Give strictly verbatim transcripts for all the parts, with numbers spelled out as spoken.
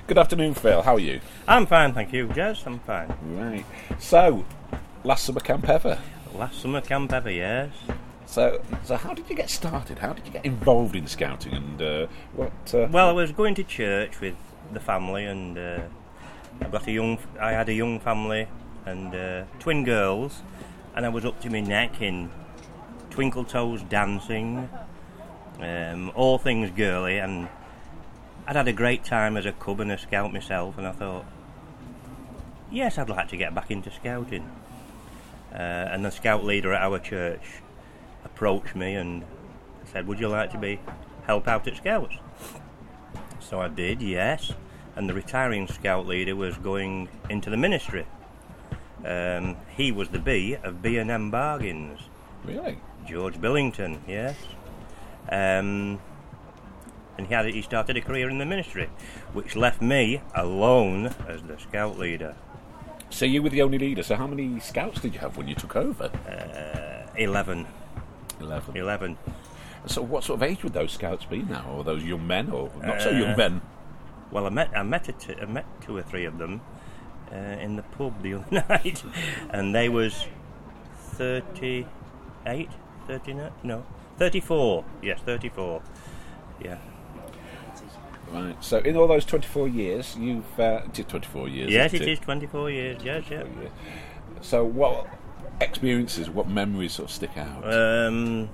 Good afternoon, Phil. How are you? I'm fine, thank you, Jez. I'm fine. Right. So, last summer camp ever? Last summer camp ever, yes. So, so how did you get started? How did you get involved in scouting? And uh, what? Uh, Well, I was going to church with the family, and uh, I got a young. I had a young family and uh, twin girls, and I was up to my neck in twinkle toes dancing, um, all things girly, and I'd had a great time as a cub and a scout myself, and I thought, yes, I'd like to get back into scouting. Uh, and the scout leader at our church approached me and said, would you like to be help out at Scouts? So I did, yes. And the retiring scout leader was going into the ministry. Um, he was the B of B and M Bargains. Really? George Billington, yes. Um, and he had he started a career in the ministry, which left me alone as the scout leader. So you were the only leader. So how many scouts did you have when you took over? Uh, eleven. Eleven. Eleven. So what sort of age would those scouts be now? Or those young men, or not so Uh, young men? Well, I met I met a t- I met two or three of them uh, in the pub the other night, and they was thirty-eight, thirty-nine, no, thirty-four. Yes, thirty-four. Yeah. Right. So in all those twenty-four years, you've uh, it is twenty-four years. Yes, isn't it is twenty-four years. Yes, yeah. So what experiences, what memories sort of stick out? Um,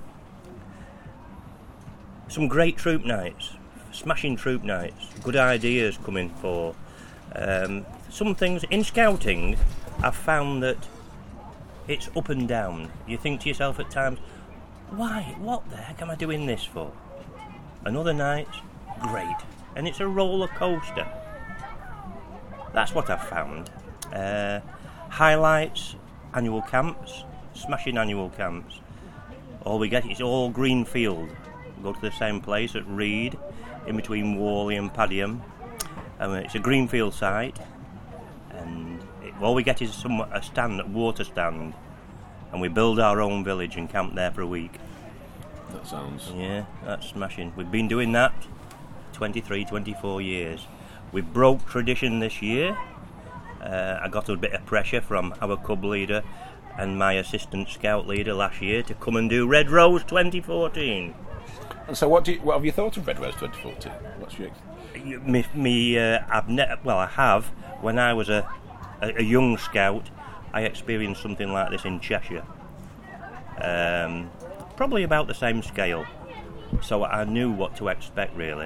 some great troop nights, smashing troop nights, good ideas coming for. Um, some things in scouting, I've found that it's up and down. You think to yourself at times, why, what the heck am I doing this for? And other nights, great. And it's a roller coaster. That's what I've found. Uh, highlights, annual camps, smashing annual camps. All we get is all green field. We go to the same place at Reed, in between Worley and Padiham. Um, it's a greenfield site, and it, all we get is some a stand, a water stand, and we build our own village and camp there for a week. That sounds... Yeah, that's smashing. We've been doing that twenty-three, twenty-four years. We broke tradition this year. Uh, I got a bit of pressure from our cub leader and my assistant scout leader last year to come and do Red Rose twenty fourteen. And so what do you, what have you thought of Red Rose twenty fourteen? What's your... Me, me uh, I've ne- well, I have. When I was a, a, a young scout, I experienced something like this in Cheshire. Um, probably about the same scale. So I knew what to expect, really.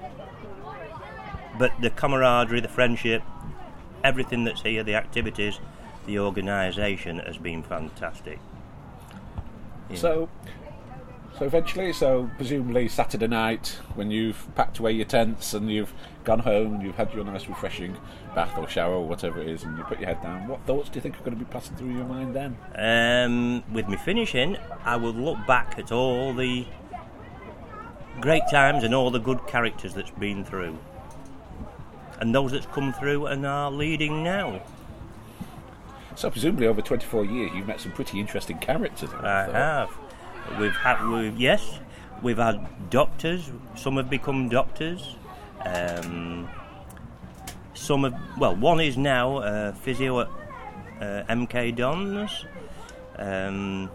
But the camaraderie, the friendship, everything that's here, the activities, the organisation has been fantastic. Yeah. So, so eventually, so presumably Saturday night, when you've packed away your tents and you've gone home and you've had your nice refreshing bath or shower or whatever it is, and you put your head down, what thoughts do you think are going to be passing through your mind then? Um, with me finishing, I will look back at all the great times and all the good characters that's been through, and those that's come through and are leading now. So presumably over twenty-four years you've met some pretty interesting characters. I, I have. We've had, we've, yes, we've had doctors. Some have become doctors. Um, some have, well, one is now uh, physio at uh, M K Dons. Um,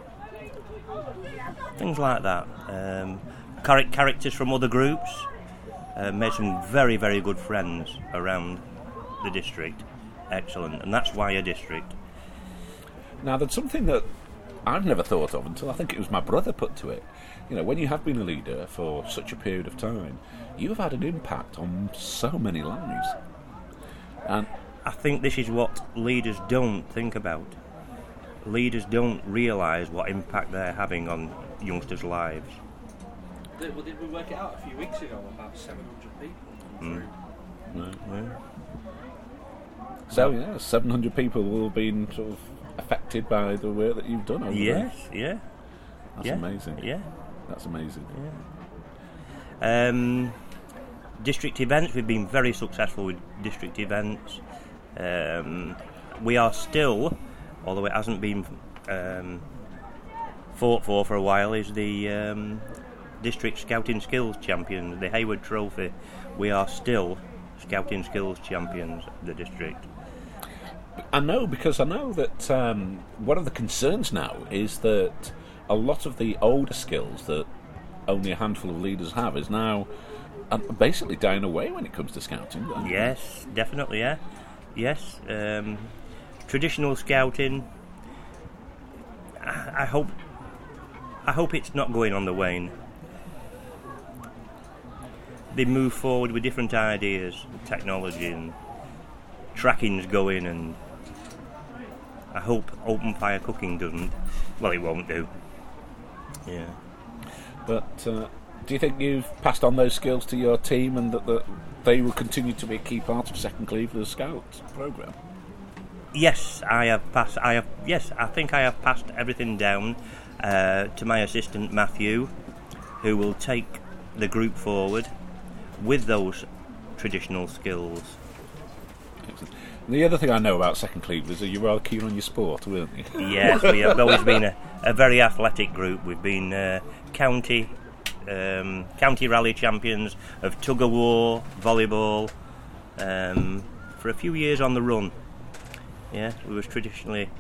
things like that. Um, char- characters from other groups. Uh, made some very, very good friends around the district. Excellent, and that's why a district. Now, there's something that I've never thought of until I think it was my brother put to it. You know, when you have been a leader for such a period of time, you've had an impact on so many lives. And I think this is what leaders don't think about. Leaders don't realise what impact they're having on youngsters' lives. Well, did we work it out a few weeks ago? About seven hundred people. Mm. Right. Yeah. So, yeah, seven hundred people will have been sort of affected by the work that you've done over Yes, there. yeah. That's yeah. amazing. Yeah. That's amazing. Yeah. Um, district events, we've been very successful with district events. Um, we are still, although it hasn't been um, fought for for a while, is the um, District Scouting Skills Champion, the Hayward Trophy. We are still Scouting Skills Champions of the district. I know, because I know that um, one of the concerns now is that a lot of the older skills that only a handful of leaders have is now uh, basically dying away when it comes to scouting. Yes, definitely, yeah. Yes. Um, traditional scouting, I, I hope I hope it's not going on the wane. They move forward with different ideas, technology, and tracking's going, and I hope open fire cooking doesn't. Well, it won't do. Yeah. But uh, do you think you've passed on those skills to your team, and that, that they will continue to be a key part of Second Cleveland's Scout programme? Yes, I have passed. I have. Yes, I think I have passed everything down uh, to my assistant Matthew, who will take the group forward with those traditional skills. Excellent. The other thing I know about Second Cleveland is that you're rather keen on your sport, weren't you? Yes, we have always been a, a very athletic group. We've been uh, county um, county rally champions of tug of war, volleyball, um, for a few years on the run. Yeah, we were traditionally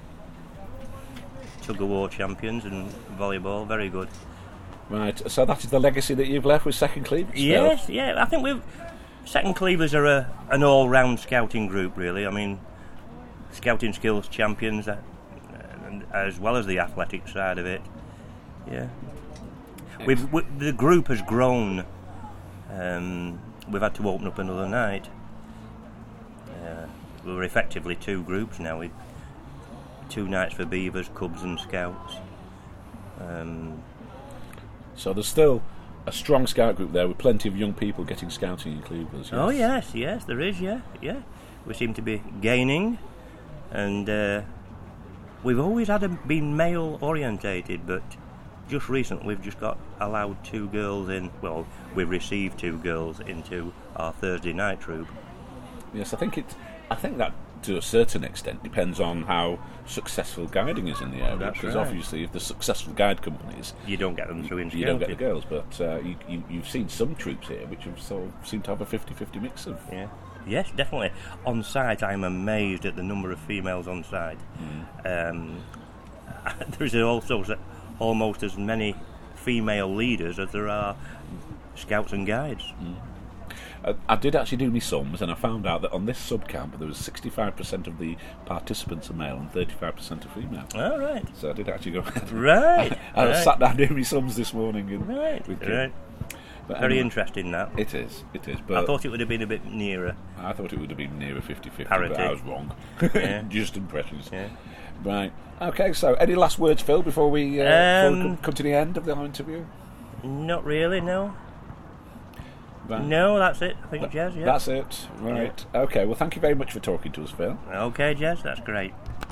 tug of war champions and volleyball. Very good. Right, so that is the legacy that you've left with Second Cleveland? Yes, yeah. I think we've Second Cleavers are a, an all-round scouting group, really. I mean, Scouting Skills Champions, uh, and, as well as the athletic side of it. Yeah, we've we, the group has grown. Um, we've had to open up another night. Uh, we're effectively two groups now, with two nights for Beavers, Cubs, and Scouts. Um, So there's still a strong scout group there with plenty of young people getting scouting in Cleveland. Yes. Oh yes, yes, there is. Yeah, yeah. We seem to be gaining, and uh, we've always had a, been male orientated, but just recently we've just got allowed two girls in. Well, we've received two girls into our Thursday night troop. Yes, I think it. I think that to a certain extent depends on how successful guiding is in the area. That's because right. obviously, if the successful guide companies, You don't get them through in you don't get the scouting. girls. But uh, you, you, you've seen some troops here which have sort of seem to have a fifty-fifty mix of. Yeah. Yes, definitely. On site, I'm amazed at the number of females on site. Mm. Um, there's also s- almost as many female leaders as there are scouts and guides. Mm. I, I did actually do my sums, and I found out that on this sub camp there was sixty-five percent of the participants are male and thirty-five percent are female. All right. So I did actually go. Right. I right. sat down doing my sums this morning. And Right. with Right. But Very anyway, interesting, that. It is, it is. But I thought it would have been a bit nearer. I thought it would have been nearer fifty-fifty, Parity. but I was wrong. Yeah. Just impressions. Yeah. Right. Okay, so any last words, Phil, before we, uh, before we Um, come, come to the end of the interview? Not really, no. Right. No, that's it. I think, Jez, yeah. That's it. Right. Okay, well, thank you very much for talking to us, Phil. Okay, Jez, that's great.